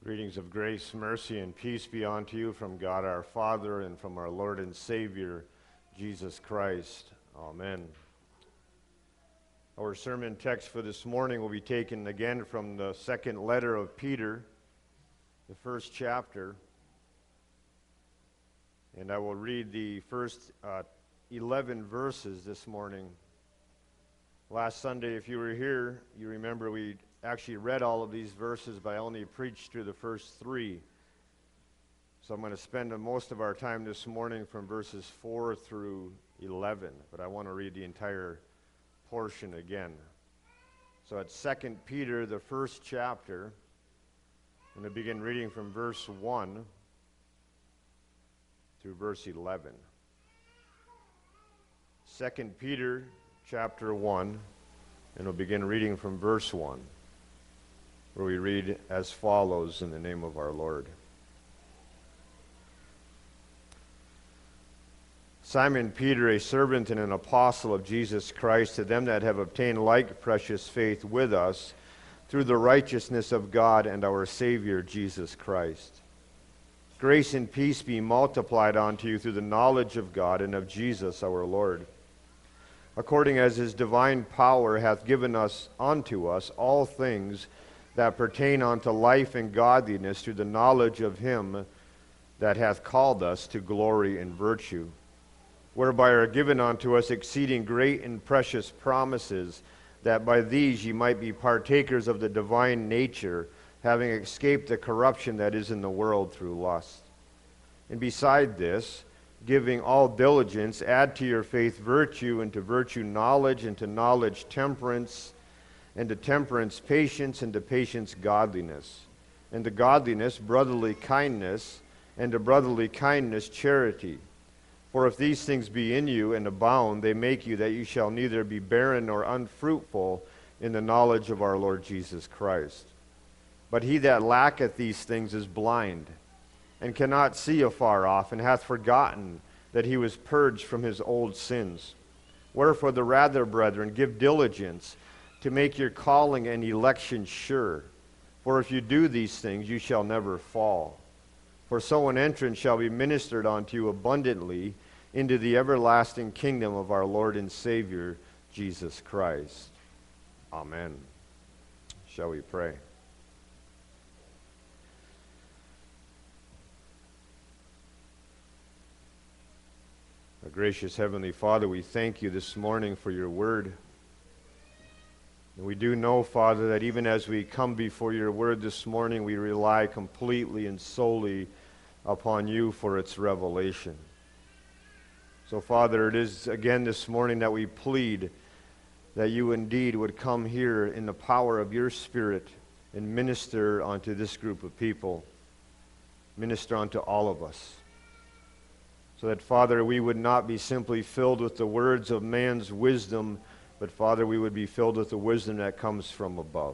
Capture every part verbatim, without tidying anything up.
Greetings of grace, mercy, and peace be unto you from God our Father and from our Lord and Savior, Jesus Christ. Amen. Our sermon text for this morning will be taken again from the second letter of Peter, the first chapter. And I will read the first uh, eleven verses this morning. Last Sunday, if you were here, you remember we actually read all of these verses, but I only preached through the first three. So I'm going to spend most of our time this morning from verses four through eleven, but I want to read the entire portion again. So at Second Peter, the first chapter, I'm going to begin reading from verse one through verse eleven. Second Peter, chapter one, and we'll begin reading from verse one, where we read as follows in the name of our Lord. Simon Peter, a servant and an apostle of Jesus Christ, to them that have obtained like precious faith with us through the righteousness of God and our Savior Jesus Christ. Grace and peace be multiplied unto you through the knowledge of God and of Jesus our Lord, according as his divine power hath given us unto us all things that pertain unto life and godliness through the knowledge of him that hath called us to glory and virtue, whereby are given unto us exceeding great and precious promises, that by these ye might be partakers of the divine nature, having escaped the corruption that is in the world through lust. And beside this, giving all diligence, add to your faith virtue, and to virtue knowledge, and to knowledge temperance, and to temperance patience, and to patience godliness, and to godliness brotherly kindness, and to brotherly kindness charity. For if these things be in you and abound, they make you that you shall neither be barren nor unfruitful in the knowledge of our Lord Jesus Christ. But he that lacketh these things is blind, and cannot see afar off, and hath forgotten that he was purged from his old sins. Wherefore the rather, brethren, give diligence to make your calling and election sure. For if you do these things, you shall never fall. For so an entrance shall be ministered unto you abundantly into the everlasting kingdom of our Lord and Savior, Jesus Christ. Amen. Shall we pray? Our gracious Heavenly Father, we thank you this morning for your word. And we do know, Father, that even as we come before your word this morning, we rely completely and solely upon you for its revelation. So, Father, it is again this morning that we plead that you indeed would come here in the power of your Spirit and minister unto this group of people, minister unto all of us. So that, Father, we would not be simply filled with the words of man's wisdom, but, Father, we would be filled with the wisdom that comes from above.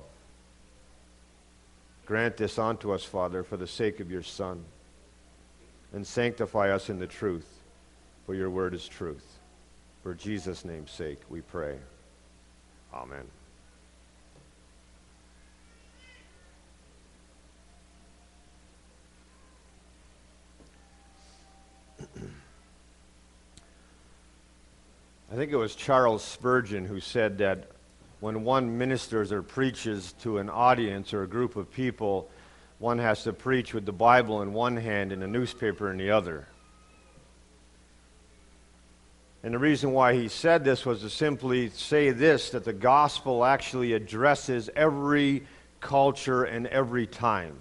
Grant this unto us, Father, for the sake of your Son, and sanctify us in the truth, for your word is truth. For Jesus' name's sake, we pray. Amen. I think it was Charles Spurgeon who said that when one ministers or preaches to an audience or a group of people, one has to preach with the Bible in one hand and a newspaper in the other. And the reason why he said this was to simply say this, that the gospel actually addresses every culture and every time.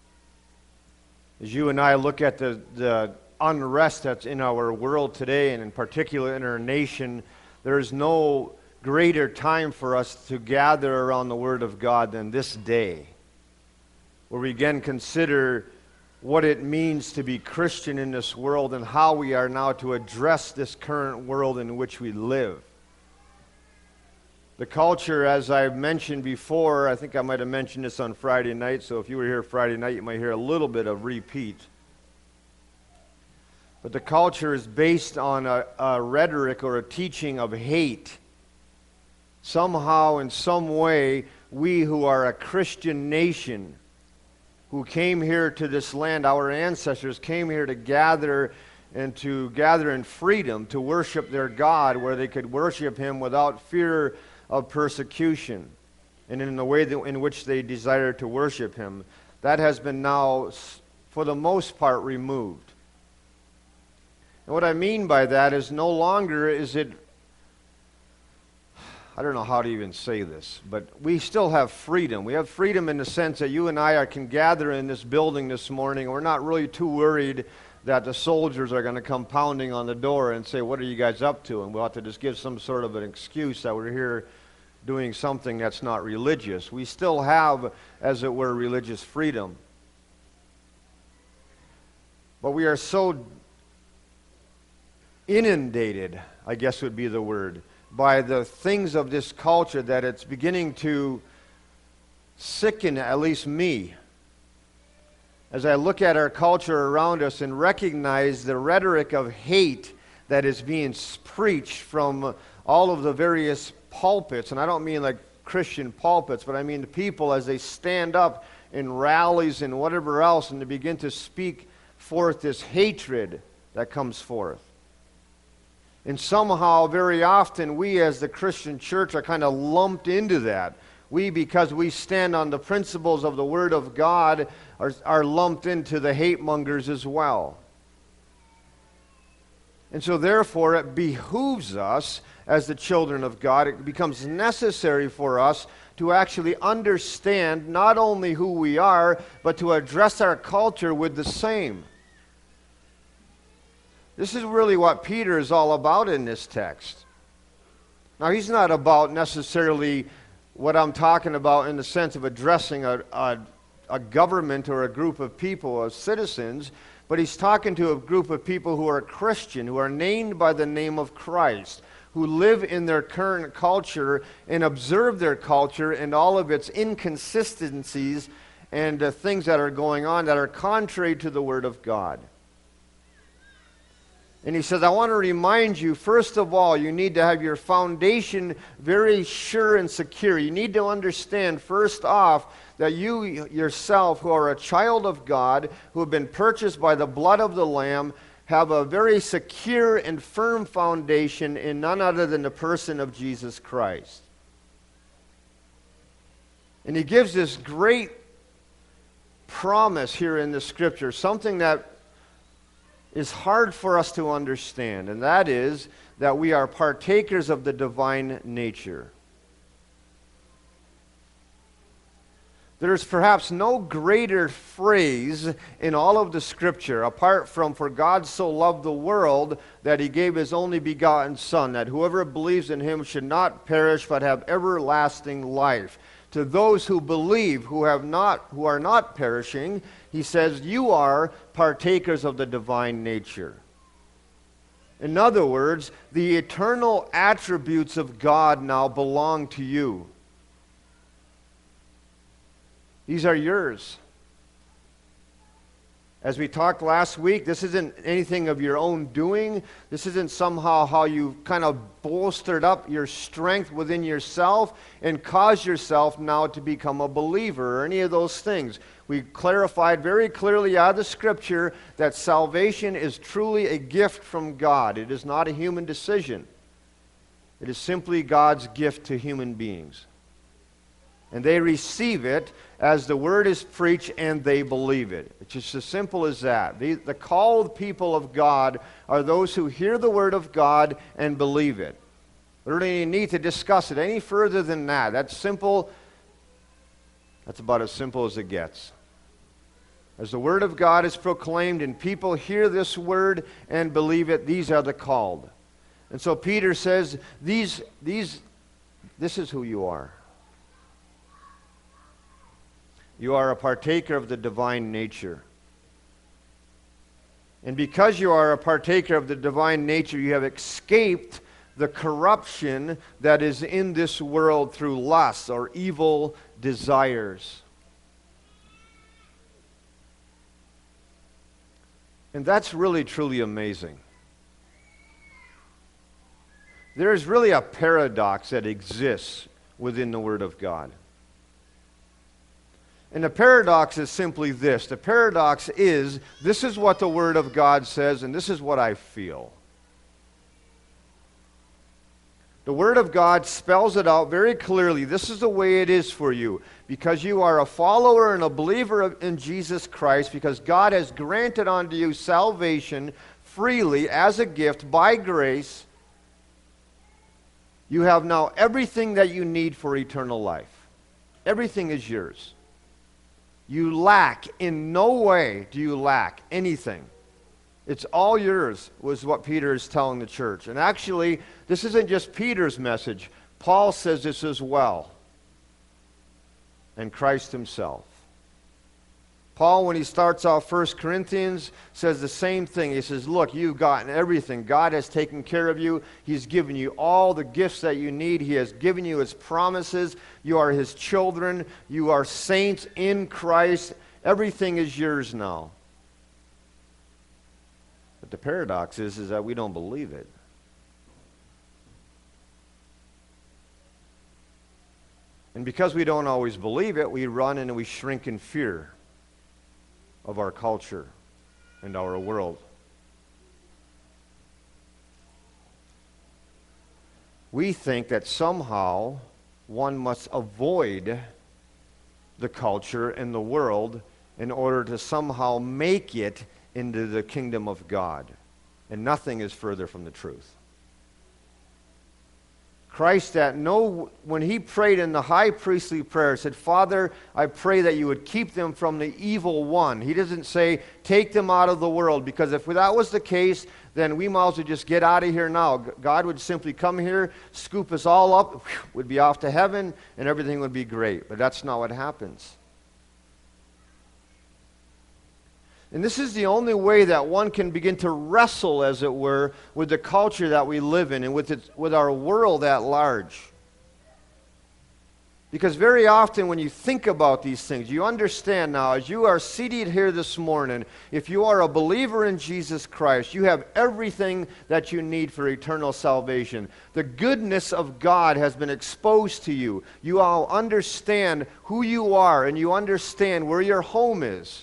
As you and I look at the, the unrest that's in our world today, and in particular in our nation, there is no greater time for us to gather around the Word of God than this day, where we again consider what it means to be Christian in this world and how we are now to address this current world in which we live. The culture, as I've mentioned before, I think I might have mentioned this on Friday night, so if you were here Friday night, you might hear a little bit of repeat. But the culture is based on a, a rhetoric or a teaching of hate. Somehow, in some way, we who are a Christian nation who came here to this land, our ancestors came here to gather and to gather in freedom to worship their God, where they could worship Him without fear of persecution, and in the way that, in which they desired to worship Him. That has been now, for the most part, removed. And what I mean by that is no longer is it, I don't know how to even say this, but we still have freedom. We have freedom in the sense that you and I are, can gather in this building this morning. We're not really too worried that the soldiers are going to come pounding on the door and say, "What are you guys up to?" And we'll have to just give some sort of an excuse that we're here doing something that's not religious. We still have, as it were, religious freedom. But we are so inundated, I guess would be the word, by the things of this culture that it's beginning to sicken at least me. As I look at our culture around us and recognize the rhetoric of hate that is being preached from all of the various pulpits, and I don't mean like Christian pulpits, but I mean the people as they stand up in rallies and whatever else, and they begin to speak forth this hatred that comes forth. And somehow, very often, we as the Christian church are kind of lumped into that. We, because we stand on the principles of the Word of God, are, are lumped into the hate mongers as well. And so therefore, it behooves us as the children of God, it becomes necessary for us to actually understand not only who we are, but to address our culture with the same. This is really what Peter is all about in this text. Now, he's not about necessarily what I'm talking about in the sense of addressing a, a, a government or a group of people as citizens, but he's talking to a group of people who are Christian, who are named by the name of Christ, who live in their current culture and observe their culture and all of its inconsistencies and uh, things that are going on that are contrary to the Word of God. And he says, I want to remind you, first of all, you need to have your foundation very sure and secure. You need to understand, first off, that you yourself, who are a child of God, who have been purchased by the blood of the Lamb, have a very secure and firm foundation in none other than the person of Jesus Christ. And he gives this great promise here in the Scripture, something that is hard for us to understand, and that is that we are partakers of the divine nature. There's perhaps no greater phrase in all of the Scripture, apart from, "For God so loved the world that He gave His only begotten Son, that whoever believes in Him should not perish but have everlasting life." To those who believe, who have not, who are not perishing, he says, you are partakers of the divine nature. In other words, the eternal attributes of God now belong to you. These are yours. As we talked last week, this isn't anything of your own doing. This isn't somehow how you kind of bolstered up your strength within yourself and caused yourself now to become a believer or any of those things. We clarified very clearly out of the Scripture that salvation is truly a gift from God. It is not a human decision. It is simply God's gift to human beings. And they receive it as the Word is preached, and they believe it. It's just as simple as that. The, the called people of God are those who hear the Word of God and believe it. We don't even need to discuss it any further than that. That's simple. That's about as simple as it gets. As the Word of God is proclaimed and people hear this Word and believe it, these are the called. And so Peter says, these, these, this is who you are. You are a partaker of the divine nature. And because you are a partaker of the divine nature, you have escaped the corruption that is in this world through lust or evil desires. And that's really, truly amazing. There is really a paradox that exists within the Word of God. And the paradox is simply this. The paradox is, this is what the Word of God says, and this is what I feel. The Word of God spells it out very clearly. This is the way it is for you. Because you are a follower and a believer of, in Jesus Christ, because God has granted unto you salvation freely as a gift by grace, you have now everything that you need for eternal life. Everything is yours. You lack, in no way do you lack anything. It's all yours, was what Peter is telling the church. And actually, this isn't just Peter's message. Paul says this as well. And Christ himself. Paul, when he starts off First Corinthians, says the same thing. He says, look, you've gotten everything. God has taken care of you. He's given you all the gifts that you need. He has given you his promises. You are his children. You are saints in Christ. Everything is yours now. But the paradox is, is that we don't believe it. And because we don't always believe it, we run and we shrink in fear of our culture and our world. We think that somehow one must avoid the culture and the world in order to somehow make it into the kingdom of God. And nothing is further from the truth. Christ, at no, when he prayed in the high priestly prayer, said, Father, I pray that you would keep them from the evil one. He doesn't say, take them out of the world, because if that was the case, then we might as well just get out of here now. God would simply come here, scoop us all up, would be off to heaven, and everything would be great. But that's not what happens. And this is the only way that one can begin to wrestle, as it were, with the culture that we live in and with, it, with our world at large. Because very often when you think about these things, you understand now, as you are seated here this morning, if you are a believer in Jesus Christ, you have everything that you need for eternal salvation. The goodness of God has been exposed to you. You all understand who you are, and you understand where your home is.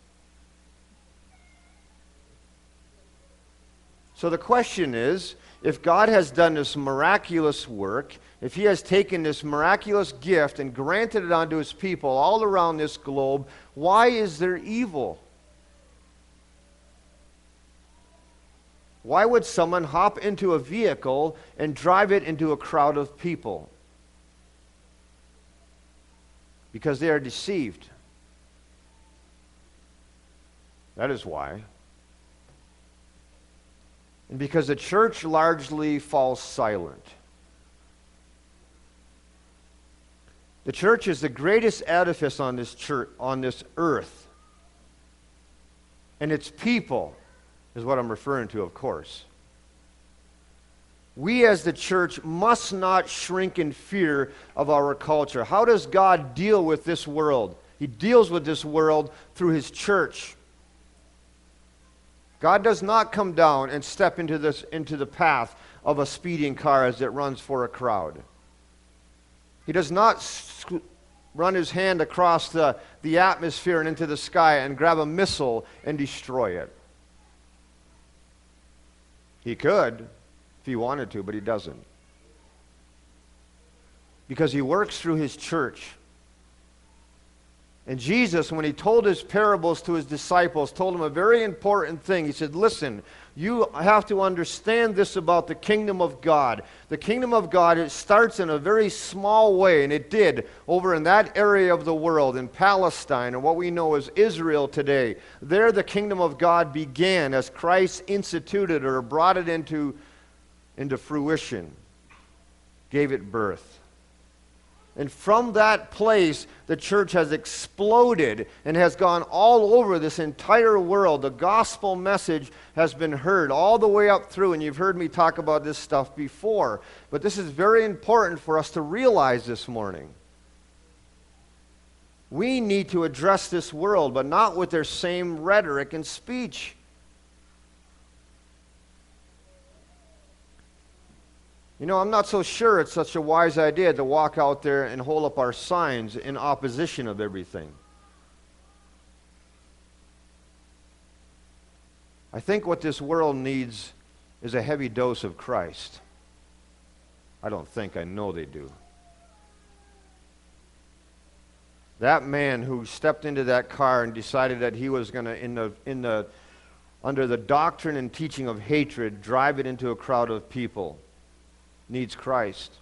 So the question is, if God has done this miraculous work, if he has taken this miraculous gift and granted it unto his people all around this globe, why is there evil? Why would someone hop into a vehicle and drive it into a crowd of people? Because they are deceived. That is why. And because the church largely falls silent. The church is the greatest edifice on this church, on this earth. And its people is what I'm referring to, of course. We as the church must not shrink in fear of our culture. How does God deal with this world? He deals with this world through his church. God does not come down and step into this into the path of a speeding car as it runs for a crowd. He does not sc- run his hand across the, the atmosphere and into the sky and grab a missile and destroy it. He could if he wanted to, but he doesn't. Because he works through his church. And Jesus, when he told his parables to his disciples, told them a very important thing. He said, listen, you have to understand this about the kingdom of God. The kingdom of God, it starts in a very small way, and it did over in that area of the world, in Palestine, and what we know as Israel today. There the kingdom of God began as Christ instituted or brought it into, into fruition, gave it birth. And from that place, the church has exploded and has gone all over this entire world. The gospel message has been heard all the way up through, and you've heard me talk about this stuff before. But this is very important for us to realize this morning. We need to address this world, but not with their same rhetoric and speech. You know, I'm not so sure it's such a wise idea to walk out there and hold up our signs in opposition of everything. I think what this world needs is a heavy dose of Christ. I don't think, I know they do. That man who stepped into that car and decided that he was going to, in the, in the, under the doctrine and teaching of hatred, drive it into a crowd of people, needs Christ.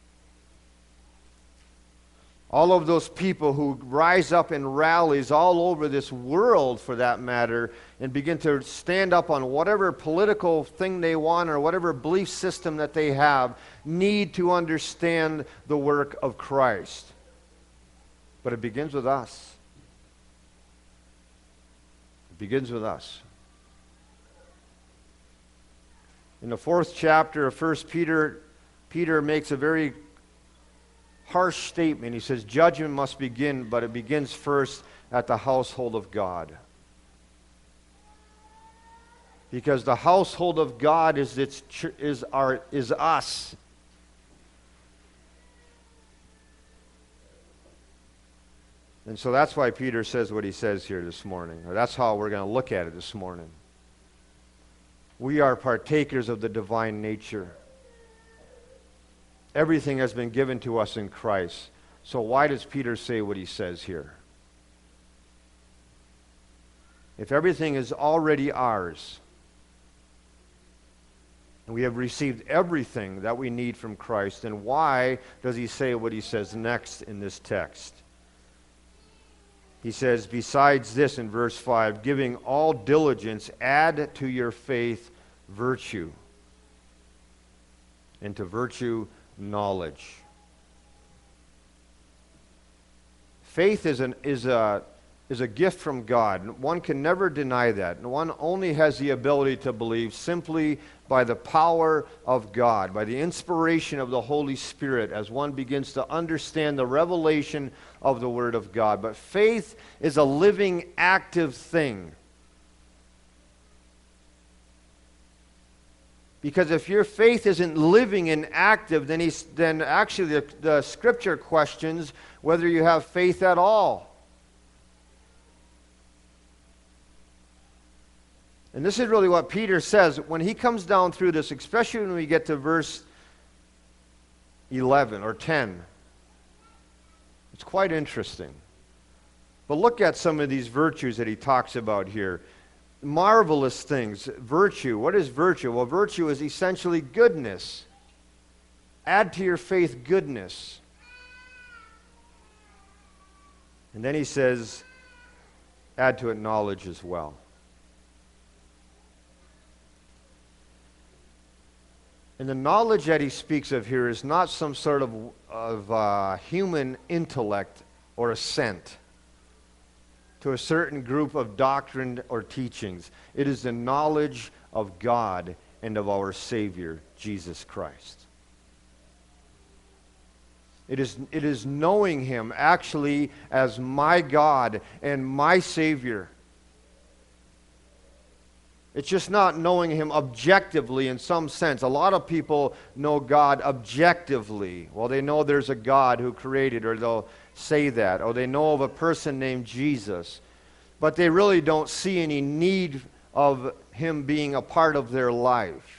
All of those people who rise up in rallies all over this world, for that matter, and begin to stand up on whatever political thing they want or whatever belief system that they have, need to understand the work of Christ. But it begins with us. It begins with us. In the fourth chapter of First Peter, Peter makes a very harsh statement. He says, judgment must begin, but it begins first at the household of God. Because the household of God is its is our is us. And so that's why Peter says what he says here this morning. Or that's how we're going to look at it this morning. We are partakers of the divine nature. Everything has been given to us in Christ. So why does Peter say what he says here? If everything is already ours, and we have received everything that we need from Christ, then why does he say what he says next in this text? He says, besides this in verse five, giving all diligence, add to your faith virtue, and to virtue knowledge. Faith is an is a is a gift from God. One can never deny that. One only has the ability to believe simply by the power of God, by the inspiration of the Holy Spirit, as one begins to understand the revelation of the Word of God. But faith is a living, active thing. Because if your faith isn't living and active, then, he's, then actually the, the Scripture questions whether you have faith at all. And this is really what Peter says when he comes down through this, especially when we get to verse eleven or ten. It's quite interesting. But look at some of these virtues that he talks about here. Marvelous things. Virtue. What is virtue? Well, virtue is essentially goodness. Add to your faith goodness. And then he says, add to it knowledge as well. And the knowledge that he speaks of here is not some sort of, of uh, human intellect or assent to a certain group of doctrine or teachings. It is the knowledge of God and of our Savior, Jesus Christ. It is, it is knowing Him actually as my God and my Savior. It's just not knowing Him objectively in some sense. A lot of people know God objectively. Well, they know there's a God who created, or they'll say that. Or they know of a person named Jesus. But they really don't see any need of Him being a part of their life.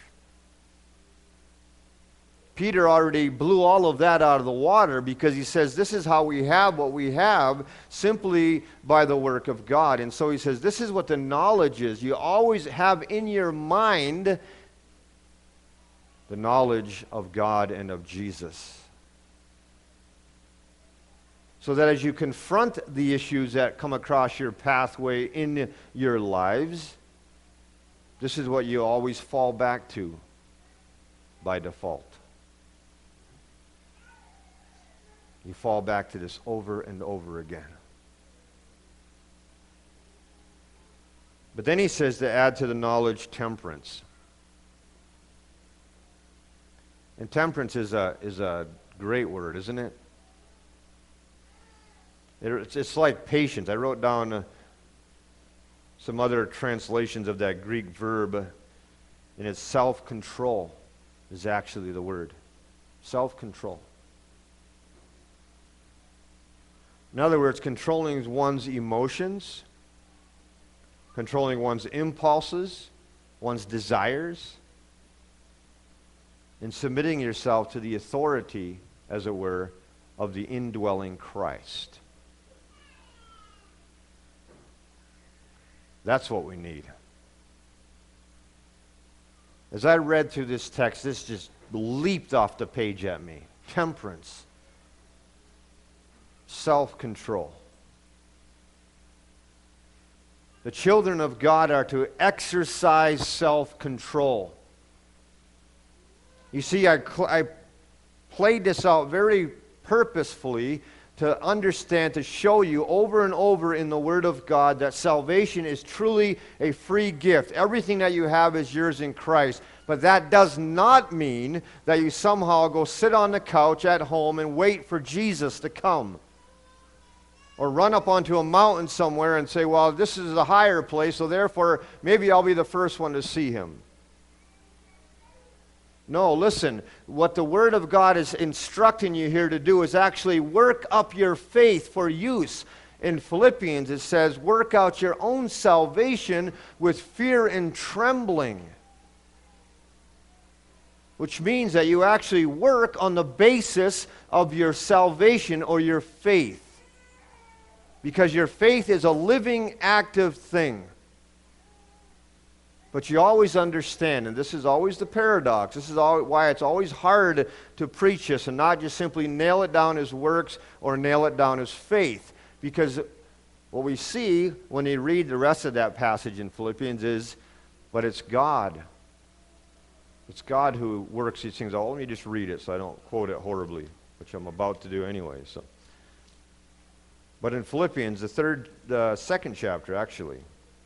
Peter already blew all of that out of the water because he says this is how we have what we have simply by the work of God. And so he says this is what the knowledge is. You always have in your mind the knowledge of God and of Jesus. So that as you confront the issues that come across your pathway in your lives, this is what you always fall back to by default. You fall back to this over and over again. But then he says to add to the knowledge temperance. And temperance is a, is a great word, isn't it? It's, it's like patience. I wrote down uh, some other translations of that Greek verb, and it's self-control is actually the word. Self-control. In other words, controlling one's emotions, controlling one's impulses, one's desires, and submitting yourself to the authority, as it were, of the indwelling Christ. That's what we need. As I read through this text, this just leaped off the page at me. Temperance. Self-control. The children of God are to exercise self-control. You see, I, cl- I played this out very purposefully to understand, to show you over and over in the Word of God that salvation is truly a free gift. Everything that you have is yours in Christ. But that does not mean that you somehow go sit on the couch at home and wait for Jesus to come. Or run up onto a mountain somewhere and say, well, this is a higher place, so therefore maybe I'll be the first one to see him. No, listen, what the Word of God is instructing you here to do is actually work up your faith for use. In Philippians it says, work out your own salvation with fear and trembling. Which means that you actually work on the basis of your salvation or your faith. Because your faith is a living, active thing. But you always understand, and this is always the paradox, this is why it's always hard to preach this and not just simply nail it down as works or nail it down as faith. Because what we see when you read the rest of that passage in Philippians is, but it's God. It's God who works these things out. Let me just read it so I don't quote it horribly, which I'm about to do anyway. So. But in Philippians, the third, the second chapter, actually,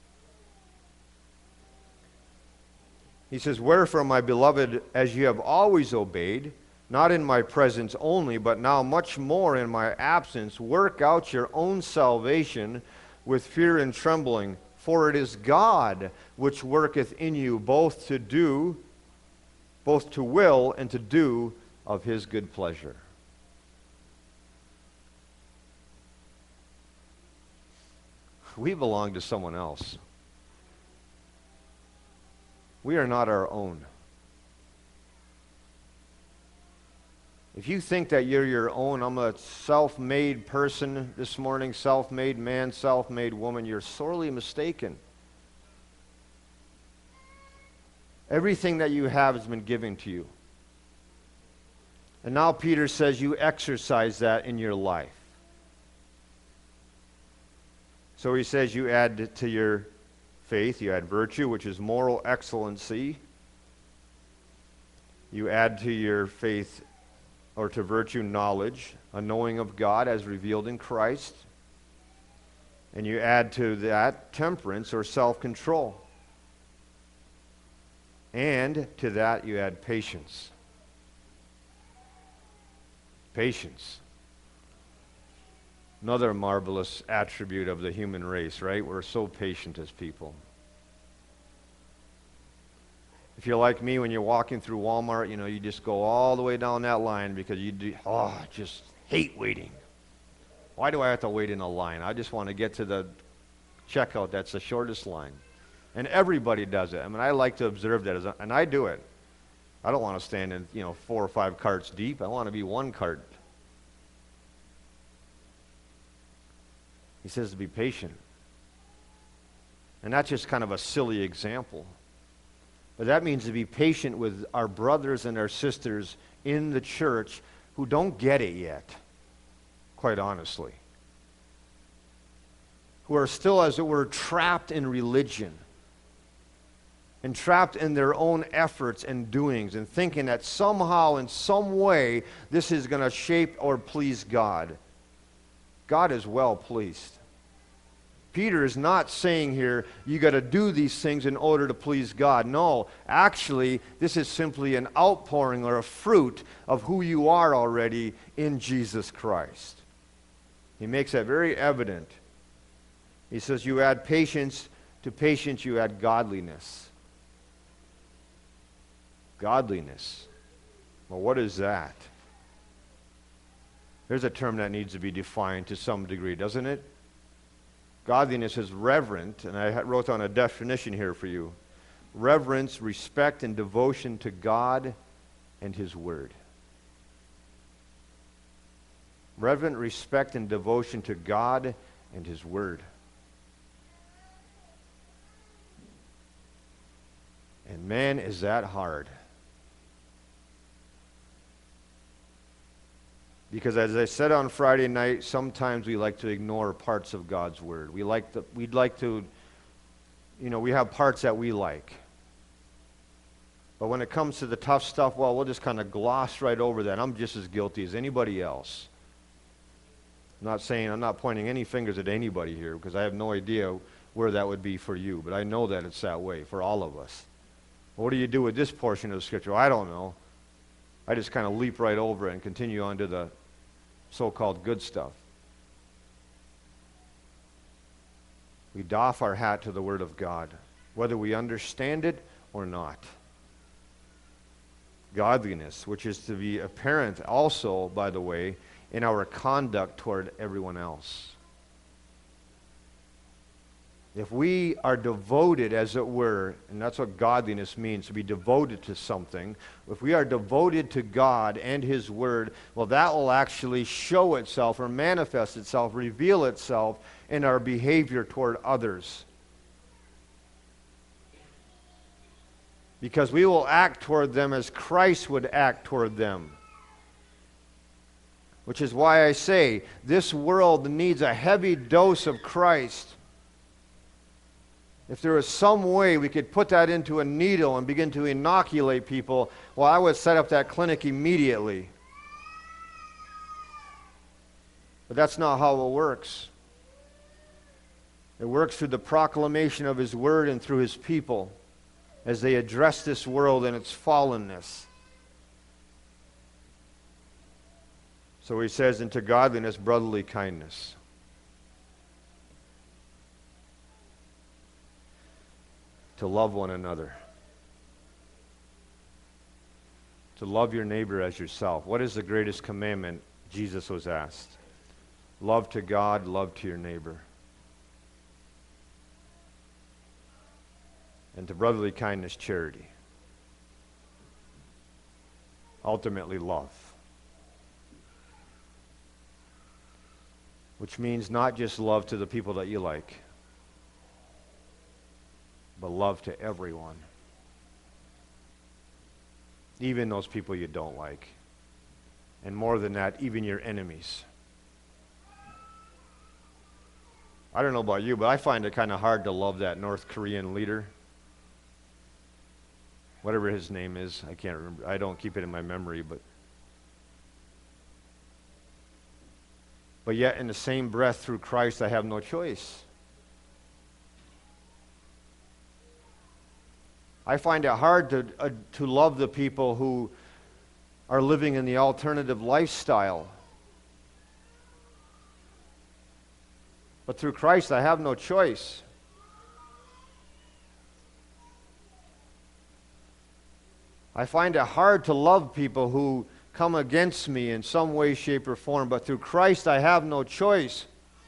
he says, wherefore, my beloved, as you have always obeyed, not in my presence only, but now much more in my absence, work out your own salvation with fear and trembling. For it is God which worketh in you both to do, both to will and to do of his good pleasure. We belong to someone else. We are not our own. If you think that you're your own, I'm a self-made person this morning, self-made man, self-made woman, you're sorely mistaken. Everything that you have has been given to you. And now Peter says you exercise that in your life. So he says you add to your faith, you add virtue, which is moral excellency. You add to your faith, or to virtue, knowledge, a knowing of God as revealed in Christ. And you add to that temperance or self-control. And to that you add patience. Patience. Another marvelous attribute of the human race, right? We're so patient as people. If you're like me, when you're walking through Walmart, you know, you just go all the way down that line because you do, oh, just hate waiting. Why do I have to wait in a line? I just want to get to the checkout. That's the shortest line. And everybody does it. I mean, I like to observe that, as a, and I do it. I don't want to stand in, you know, four or five carts deep. I want to be one cart. He says to be patient. And that's just kind of a silly example. But that means to be patient with our brothers and our sisters in the church who don't get it yet, quite honestly. Who are still, as it were, trapped in religion. And trapped in their own efforts and doings and thinking that somehow, in some way, this is going to shape or please God. God is well pleased. Peter is not saying here, you got to do these things in order to please God. No, actually, this is simply an outpouring or a fruit of who you are already in Jesus Christ. He makes that very evident. He says, you add patience, to patience you add godliness. Godliness. Well, what is that? There's a term that needs to be defined to some degree, doesn't it? Godliness is reverent, and I wrote down a definition here for you. reverence, respect, and devotion to God and His Word. Reverent respect and devotion to God and His Word. And man, is that hard. Because as I said on Friday night, sometimes we like to ignore parts of God's Word. We like to, we'd like to, you know, we have parts that we like. But when it comes to the tough stuff, well, we'll just kind of gloss right over that. I'm just as guilty as anybody else. I'm not saying, I'm not pointing any fingers at anybody here because I have no idea where that would be for you. But I know that it's that way for all of us. What do you do with this portion of the Scripture? I don't know. I just kind of leap right over it and continue on to the so-called good stuff. We doff our hat to the Word of God, whether we understand it or not. Godliness, which is to be apparent also, by the way, in our conduct toward everyone else. If we are devoted, as it were, and that's what godliness means, to be devoted to something, if we are devoted to God and His Word, well, that will actually show itself or manifest itself, reveal itself in our behavior toward others. Because we will act toward them as Christ would act toward them. Which is why I say, this world needs a heavy dose of Christ. If there was some way we could put that into a needle and begin to inoculate people, well, I would set up that clinic immediately. But that's not how it works. It works through the proclamation of His Word and through His people as they address this world and its fallenness. So he says, into godliness, brotherly kindness. To love one another. To love your neighbor as yourself. What is the greatest commandment? Jesus was asked. Love to God, love to your neighbor. And to brotherly kindness, charity. Ultimately, love. Which means not just love to the people that you like, but love to everyone. Even those people you don't like. And more than that, even your enemies. I don't know about you, but I find it kind of hard to love that North Korean leader. Whatever his name is, I can't remember. I don't keep it in my memory, but But yet in the same breath, through Christ, I have no choice. I find it hard to, uh, to love the people who are living in the alternative lifestyle. But through Christ, I have no choice. I find it hard to love people who come against me in some way, shape, or form, but through Christ I have no choice.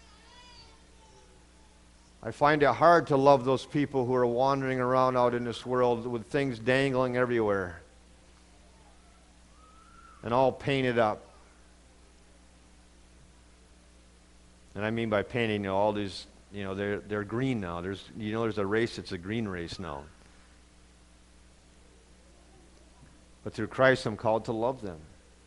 I find it hard to love those people who are wandering around out in this world with things dangling everywhere and all painted up. And I mean by painting, you know, all these, you know, they're they're green now. There's, you know, there's a race, it's a green race now. But through Christ I'm called to love them.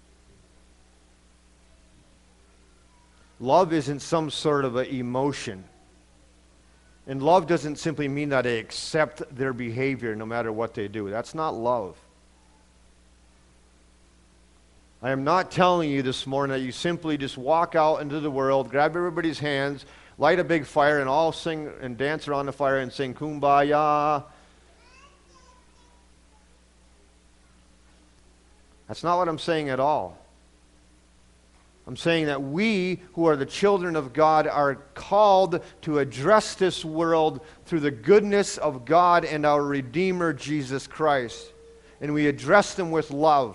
Love isn't some sort of an emotion. And love doesn't simply mean that I accept their behavior no matter what they do. That's not love. I am not telling you this morning that you simply just walk out into the world, grab everybody's hands, light a big fire, and all sing and dance around the fire and sing Kumbaya. That's not what I'm saying at all. I'm saying that we, who are the children of God, are called to address this world through the goodness of God and our Redeemer, Jesus Christ. And we address them with love.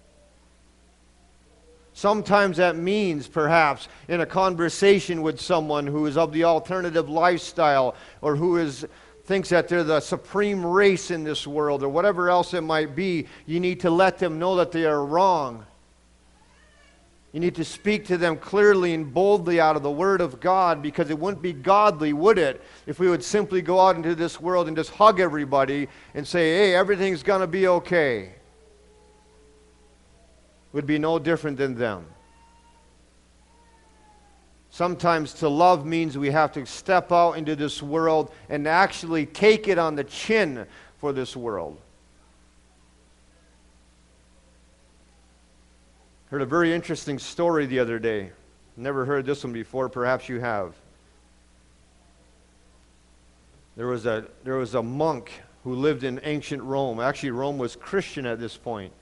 Sometimes that means, perhaps, in a conversation with someone who is of the alternative lifestyle or who is thinks that they're the supreme race in this world or whatever else it might be, you need to let them know that they are wrong. You need to speak to them clearly and boldly out of the Word of God, because it wouldn't be godly, would it, if we would simply go out into this world and just hug everybody and say, hey, everything's going to be okay. It would be no different than them. Sometimes to love means we have to step out into this world and actually take it on the chin for this world. Heard a very interesting story the other day. Never heard this one before. Perhaps you have. There was a there was a monk who lived in ancient Rome. Actually, Rome was Christian at this point.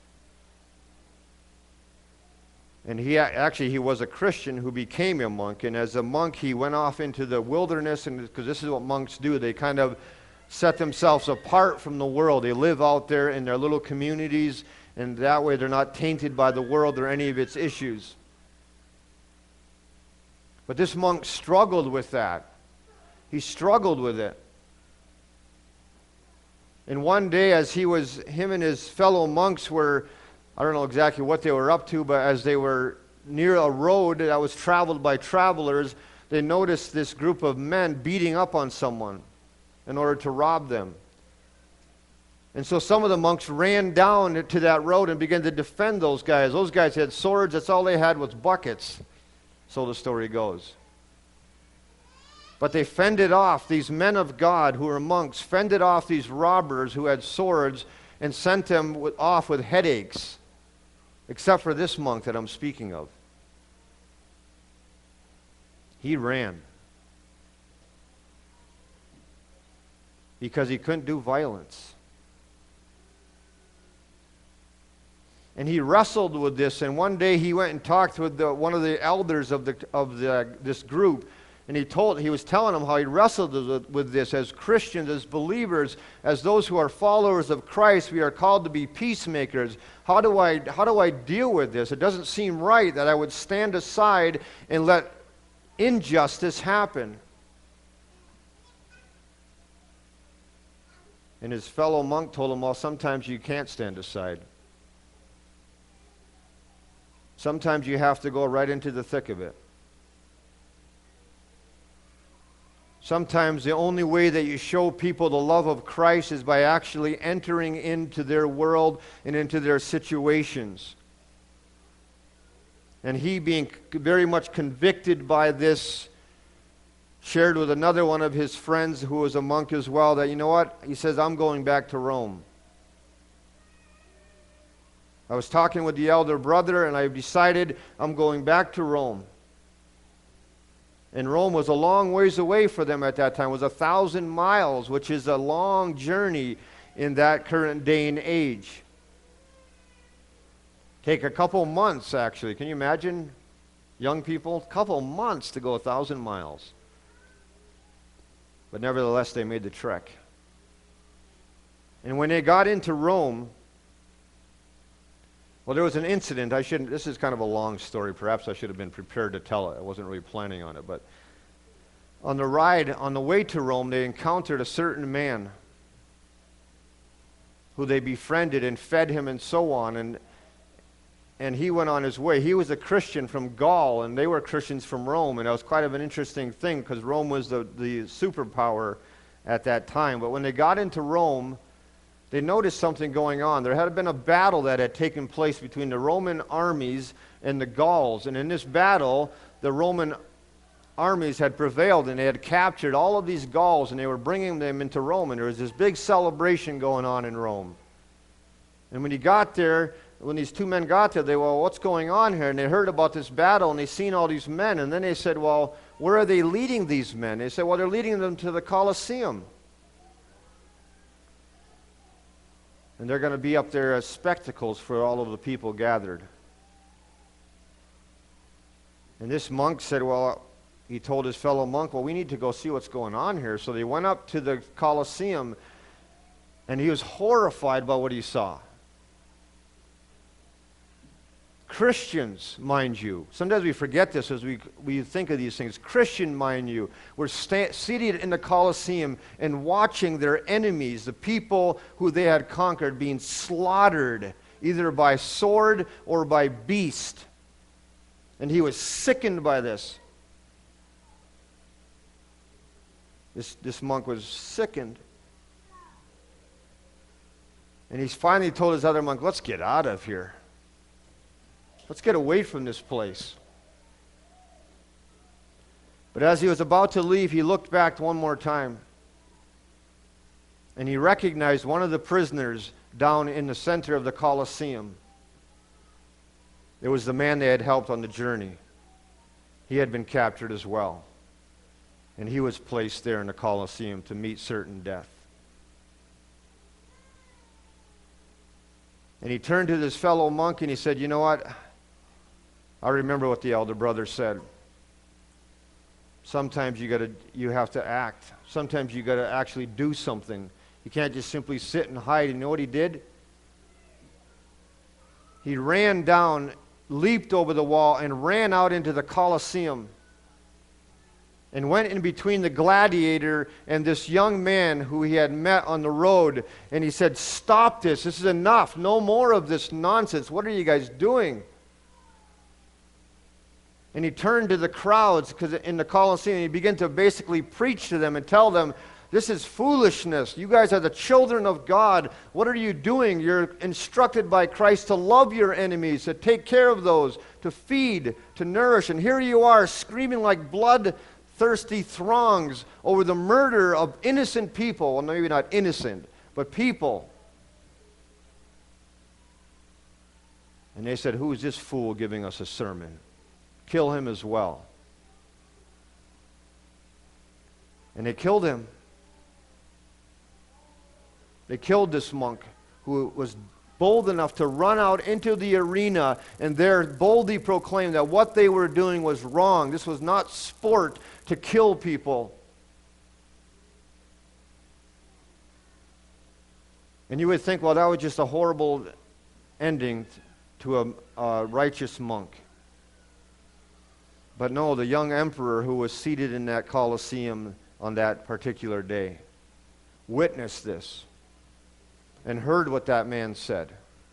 And he actually he was a Christian who became a monk. And as a monk, he went off into the wilderness, and because this is what monks do, they kind of set themselves apart from the world. They live out there in their little communities, and that way they're not tainted by the world or any of its issues. But this monk struggled with that. He struggled with it. And one day, as he was, him and his fellow monks were, I don't know exactly what they were up to, but as they were near a road that was traveled by travelers, they noticed this group of men beating up on someone in order to rob them. And so some of the monks ran down to that road and began to defend those guys. Those guys had swords. That's all they had was buckets. So the story goes. But they fended off, these men of God who were monks, fended off these robbers who had swords and sent them with, off with headaches. Except for this monk that I'm speaking of. He ran. Because he couldn't do violence. And he wrestled with this, and one day he went and talked with the, one of the elders of the of the this group, and he told he was telling them how he wrestled with, with this as Christians, as believers, as those who are followers of Christ. We are called to be peacemakers. How do I how do I deal with this? It doesn't seem right that I would stand aside and let injustice happen. And his fellow monk told him, well, sometimes you can't stand aside. Sometimes you have to go right into the thick of it. Sometimes the only way that you show people the love of Christ is by actually entering into their world and into their situations. And he, being very much convicted by this, shared with another one of his friends who was a monk as well that, you know what? He says, I'm going back to Rome. I was talking with the elder brother, and I've decided I'm going back to Rome. And Rome was a long ways away for them at that time. It was a thousand miles, which is a long journey in that current day and age. Take a couple months, actually. Can you imagine, young people? A couple months to go a thousand miles. But nevertheless, they made the trek. And when they got into Rome, well, there was an incident. I shouldn't, this is kind of a long story. Perhaps I should have been prepared to tell it. I wasn't really planning on it. But on the ride, on the way to Rome, they encountered a certain man who they befriended and fed him and so on. And, and he went on his way. He was a Christian from Gaul, and they were Christians from Rome. And it was quite of an interesting thing because Rome was the, the superpower at that time. But when they got into Rome, they noticed something going on. There had been a battle that had taken place between the Roman armies and the Gauls. And in this battle, the Roman armies had prevailed, and they had captured all of these Gauls, and they were bringing them into Rome. And there was this big celebration going on in Rome. And when he got there, when these two men got there, they, well, what's going on here? And they heard about this battle, and they seen all these men. And then they said, well, where are they leading these men? They said, well, they're leading them to the Colosseum. And they're going to be up there as spectacles for all of the people gathered. And this monk said, well, he told his fellow monk, well, we need to go see what's going on here. So they went up to the Colosseum, and he was horrified by what he saw. Christians, mind you, sometimes we forget this as we, we think of these things. Christian, mind you, were sta- seated in the Colosseum and watching their enemies, the people who they had conquered, being slaughtered either by sword or by beast. And he was sickened by this. This, this monk was sickened. And he's finally told his other monk, let's get out of here. Let's get away from this place. But as he was about to leave, he looked back one more time. And he recognized one of the prisoners down in the center of the Colosseum. It was the man they had helped on the journey. He had been captured as well. And he was placed there in the Colosseum to meet certain death. And he turned to this fellow monk and he said, you know what? I remember what the elder brother said. Sometimes you gotta, you have to act. Sometimes you got to actually do something. You can't just simply sit and hide. You know what he did? He ran down, leaped over the wall, and ran out into the Colosseum. And went in between the gladiator and this young man who he had met on the road. And he said, stop this. This is enough. No more of this nonsense. What are you guys doing? And he turned to the crowds because in the Colosseum, he began to basically preach to them and tell them, this is foolishness. You guys are the children of God. What are you doing? You're instructed by Christ to love your enemies, to take care of those, to feed, to nourish. And here you are screaming like bloodthirsty throngs over the murder of innocent people. Well, maybe not innocent, but people. And they said, who is this fool giving us a sermon? Kill him as well. And they killed him. They killed this monk who was bold enough to run out into the arena and there boldly proclaim that what they were doing was wrong. This was not sport to kill people. And you would think, well, that was just a horrible ending to a, a righteous monk. But no, the young emperor who was seated in that Colosseum on that particular day witnessed this and heard what that man said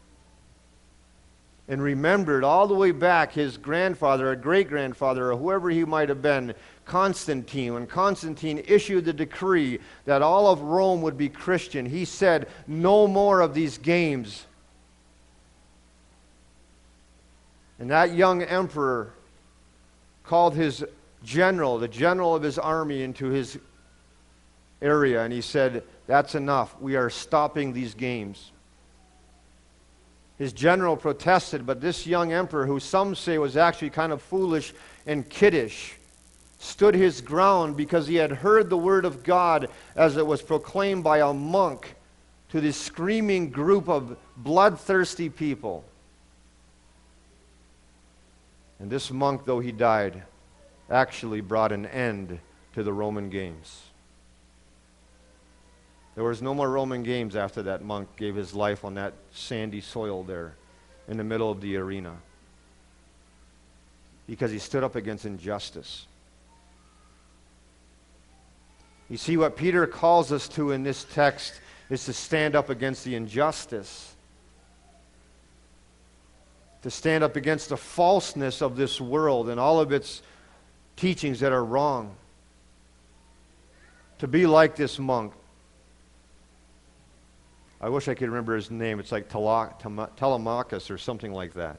and remembered all the way back his grandfather or great-grandfather or whoever he might have been, Constantine. When Constantine issued the decree that all of Rome would be Christian, he said, no more of these games. And that young emperor called his general, the general of his army, into his area, and he said, that's enough. We are stopping these games. His general protested, but this young emperor, who some say was actually kind of foolish and kiddish, stood his ground because he had heard the word of God as it was proclaimed by a monk to this screaming group of bloodthirsty people. And this monk, though he died, actually brought an end to the Roman games. There was no more Roman games after that monk gave his life on that sandy soil there in the middle of the arena, because he stood up against injustice. You see, what Peter calls us to in this text is to stand up against the injustice, to stand up against the falseness of this world and all of its teachings that are wrong. To be like this monk. I wish I could remember his name. It's like Tele- Tele- Telemachus or something like that.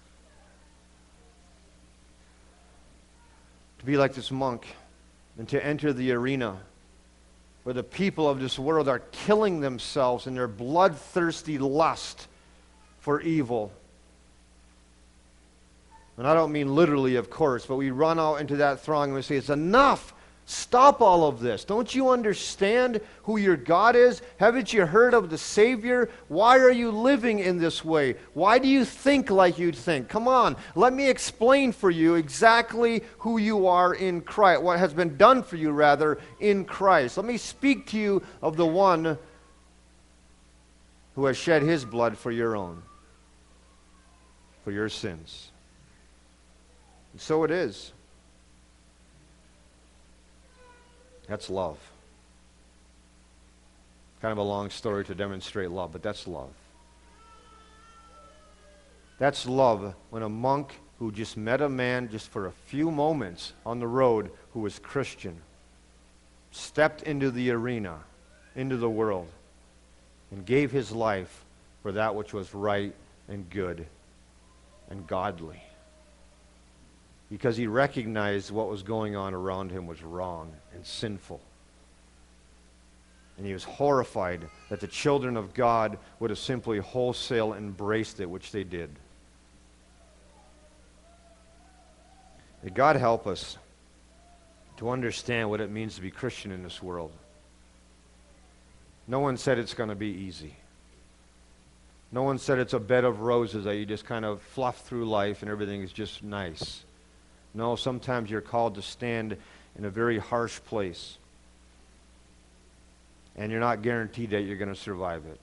To be like this monk and to enter the arena where the people of this world are killing themselves in their bloodthirsty lust for evil. And I don't mean literally, of course, but we run out into that throng and we say, it's enough. Stop all of this. Don't you understand who your God is? Haven't you heard of the Savior? Why are you living in this way? Why do you think like you think? Come on, let me explain for you exactly who you are in Christ, what has been done for you, rather, in Christ. Let me speak to you of the one who has shed his blood for your own. for your sins. And so it is. That's love. Kind of a long story to demonstrate love, but that's love. That's love when a monk who just met a man just for a few moments on the road who was Christian stepped into the arena, into the world, and gave his life for that which was right and good and godly. Because he recognized what was going on around him was wrong and sinful. And he was horrified that the children of God would have simply wholesale embraced it, which they did. May God help us to understand what it means to be Christian in this world. No one said it's going to be easy. No one said it's a bed of roses that you just kind of fluff through life and everything is just nice. No, sometimes you're called to stand in a very harsh place. And you're not guaranteed that you're going to survive it.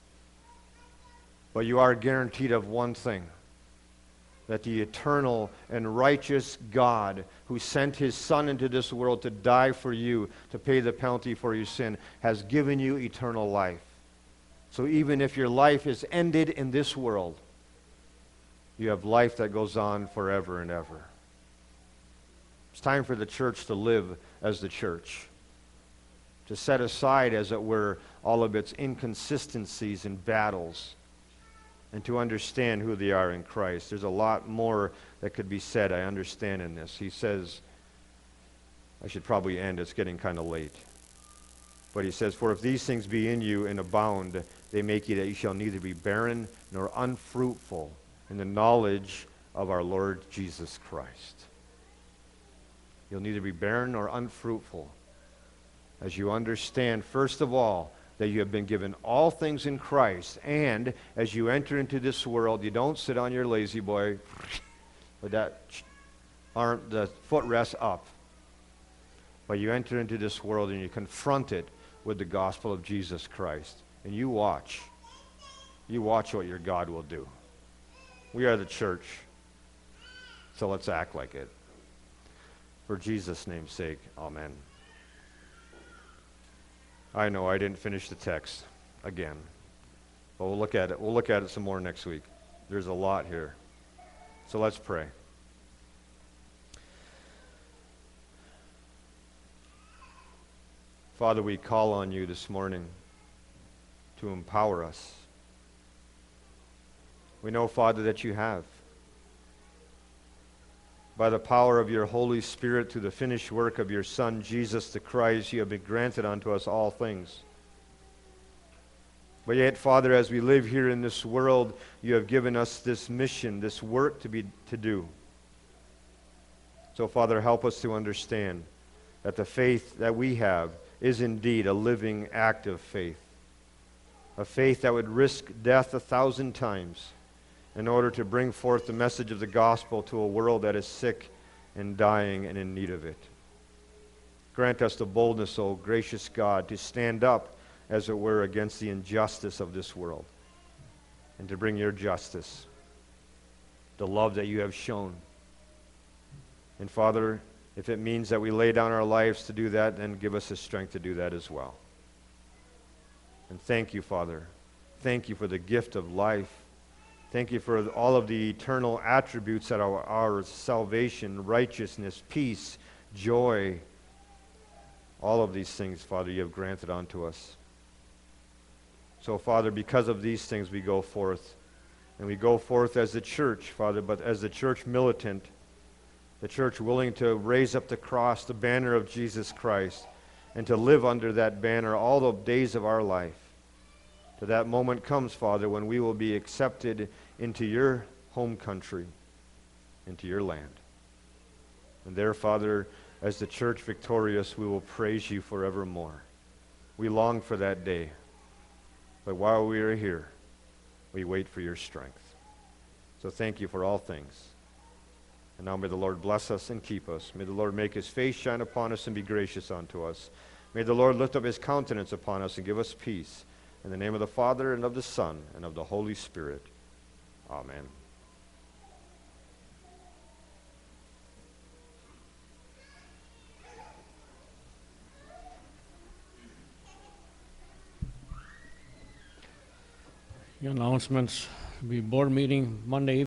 But you are guaranteed of one thing, that the eternal and righteous God who sent his Son into this world to die for you, to pay the penalty for your sin, has given you eternal life. So even if your life is ended in this world, you have life that goes on forever and ever. It's time for the church to live as the church, to set aside, as it were, all of its inconsistencies and battles, and to understand who they are in Christ. There's a lot more that could be said, I understand, in this. He says, I should probably end, it's getting kind of late. But he says, for if these things be in you and abound, they make you that you shall neither be barren nor unfruitful in the knowledge of our Lord Jesus Christ. You'll neither be barren nor unfruitful as you understand, first of all, that you have been given all things in Christ, and as you enter into this world, you don't sit on your lazy boy with that arm, the footrest up, but you enter into this world and you confront it with the gospel of Jesus Christ, and you watch. You watch what your God will do. We are the church, so let's act like it. For Jesus' name's sake, amen. I know I didn't finish the text again, but we'll look at it. We'll look at it some more next week. There's a lot here. So let's pray. Father, we call on you this morning to empower us. We know, Father, that you have. By the power of your Holy Spirit, through the finished work of your Son, Jesus the Christ, you have been granted unto us all things. But yet, Father, as we live here in this world, you have given us this mission, this work to be to do. So, Father, help us to understand that the faith that we have is indeed a living, active faith. A faith that would risk death a thousand times in order to bring forth the message of the gospel to a world that is sick and dying and in need of it. Grant us the boldness, O gracious God, to stand up, as it were, against the injustice of this world, and to bring your justice, the love that you have shown. And Father, if it means that we lay down our lives to do that, then give us the strength to do that as well. And thank you, Father. Thank you for the gift of life. Thank you for all of the eternal attributes that are our salvation, righteousness, peace, joy. All of these things, Father, you have granted unto us. So, Father, because of these things we go forth. And we go forth as the church, Father, but as the church militant, the church willing to raise up the cross, the banner of Jesus Christ, and to live under that banner all the days of our life. To that moment comes, Father, when we will be accepted into your home country, into your land. And there, Father, as the church victorious, we will praise you forevermore. We long for that day. But while we are here, we wait for your strength. So thank you for all things. And now may the Lord bless us and keep us. May the Lord make his face shine upon us and be gracious unto us. May the Lord lift up his countenance upon us and give us peace. In the name of the Father, and of the Son, and of the Holy Spirit. Amen. Announcements, be board meeting Monday